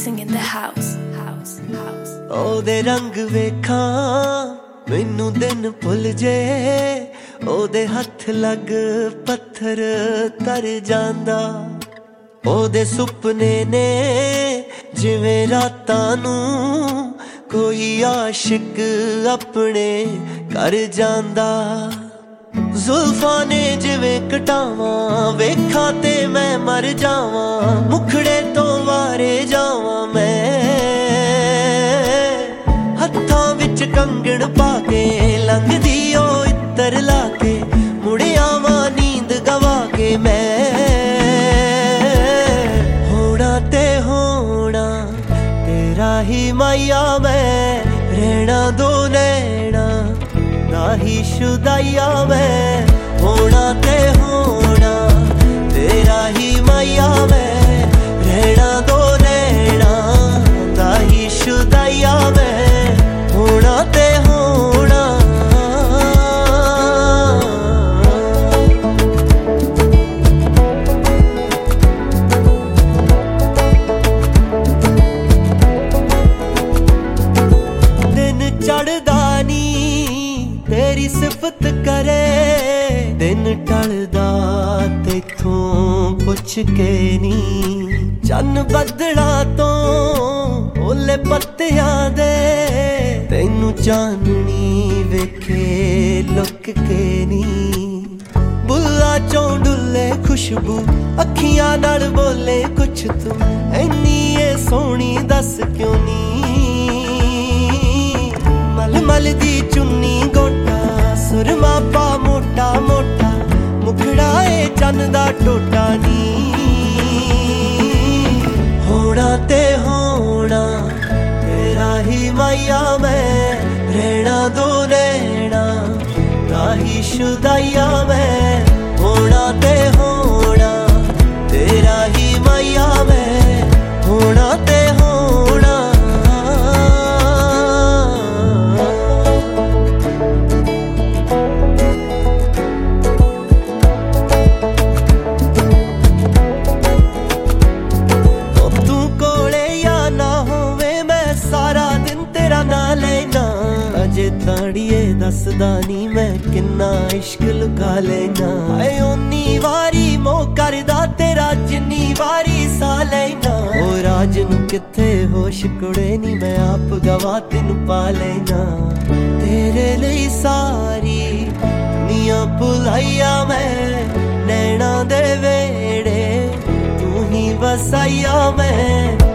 mixing in the house. ਉਹਦੇ ਰੰਗ ਵੇਖਾਂ ਮੈਨੂੰ ਦਿਨ ਭੁੱਲ ਜੇ, ਉਹਦੇ ਹੱਥ ਲੱਗ ਪੱਥਰ ਤਰ ਜਾਂਦਾ। ਉਹਦੇ ਸੁਪਨੇ ਨੇ ਜਿਵੇਂ ਰਾਤਾਂ ਨੂੰ ਕੋਈ ਆਸ਼ਿਕ ਆਪਣੇ ਕਰ ਜਾਂਦਾ। ਜ਼ੁਲਫਾਂ ਨੇ ਜਿਵੇਂ ਕਟਾਵਾਂ ਵੇਖਾਂ ਤੇ ਮੈਂ ਮਰ ਜਾਵਾਂ, ਮੁਖੜੇ ਤੋਂ ਵਾਰੇ ਜਾਵਾਂ ਮੈਂ। ਹੱਥਾਂ ਵਿੱਚ ਕੰਗਣ ਪਾ ਕੇ ਲੰਘਦੀ ਉਹ ਇੱਤਰ ਲਾ ਕੇ, ਮੁੜ ਆਵਾਂ ਨੀਂਦ ਗਵਾ ਕੇ ਮੈਂ। ਹੋਣਾ ਤੇ ਹੋਣਾ ਤੇਰਾ ਹੀ ਮਾਇਆ ਮੈਂ, ਰਹਿਣਾ ਦੋ ਨੈਣਾ ਦਾ ਹੀ ਸ਼ੁਦਾਈਆ ਮੈਂ। ਹੋਣਾ ਤੇ ਹੋਣਾ ਤੇਰਾ ਹੀ ਮਾਇਆ ਮੈਂ, ਰਹਿਣਾ ਦੋ ਨੈਣਾ ਦਾ ਹੀ ਸ਼ੁਦਾਈਆ ਮੈਂ। ਹੋਣਾ ਤੇ ਹੋਣਾ ਦਿਨ ਚੜ੍ਹਦਾ ਨੀ ਤੇਰੀ ਸਿਫਤ ਕਰੇ, ਦਿਨ ਢਲਦਾ ਤੈਥੋਂ ਪੁੱਛ ਕੇ ਨੀ। ਚੰਨ ਬੱਦਲਾਂ ਤੋਂ ਓਲੇ ਪੱਤਿਆਂ ਦੇ, ਤੈਨੂੰ ਚਾਨਣੀ ਵੇਖੇ ਲੁੱਕ ਕੇ ਨੀ। ਬੁੱਲਾਂ ਚੋਂ ਡੁੱਲੇ ਖੁਸ਼ਬੂ ਅੱਖੀਆਂ ਨਾਲ ਬੋਲੇ ਕੁਛ ਤੂੰ, ਐਨੀ ਏ ਸੋਹਣੀ ਦੱਸ ਕਿਉਂ ਨੀ। ਮਲਮਲ ਦੀ ਚੁੰਨੀ ਗੋਟਾ ਸੁਰਮਾ ਪਾ ਮੋਟਾ ਮੋਟਾ, ਮੁਖੜਾ ਏ ਚੰਨ ਦਾ ਟੋਟਾ ਨੀ। ਹੋਣਾ ਤੇ ਹੋਣਾ ਤੇਰਾ ਹੀ ਮਾਇਆ ਮੈਂ, ਰਹਿਣਾ ਦੋ ਨੈਣਾ ਦਾ ਹੀ ਸ਼ੁਦਾਈਆ ਮੈਂ। ਹੋਣਾ ਤੇ ਹੋਣਾ ਤੇਰਾ ਹੀ ਮਾਇਆ ਮੈਂ, ਹੋਣਾ ਤੇ ਹੋਣਾ। ਅਜੇ ਤਾੜੀਏ ਦੱਸਦਾ ਨੀ ਮੈਂ ਕਿੰਨਾ ਇਸ਼ਕ ਲੁਕਾ ਲੈਣਾ। ਹਾਏ ਓਨੀ ਵਾਰੀ ਮੋਹ ਕਰਦਾ ਤੇਰਾ ਜਿੰਨੀ ਵਾਰੀ ਸਾਹ ਲੈਣਾ। ਉਹ ਰਾਜ ਨੂੰ ਕਿੱਥੇ ਹੋਸ਼ ਕੁੜੇ ਨੀ ਮੈਂ ਆਪ ਗਵਾ ਤੈਨੂੰ ਪਾ ਲੈਣਾ। ਤੇਰੇ ਲਈ ਸਾਰੀ ਦੁਨੀਆ ਭੁਲਾਈਆ ਮੈਂ, ਨੈਣਾ ਦੇ ਵੇੜੇ ਤੂੰ ਹੀ ਵਸਾਈਆ ਮੈਂ।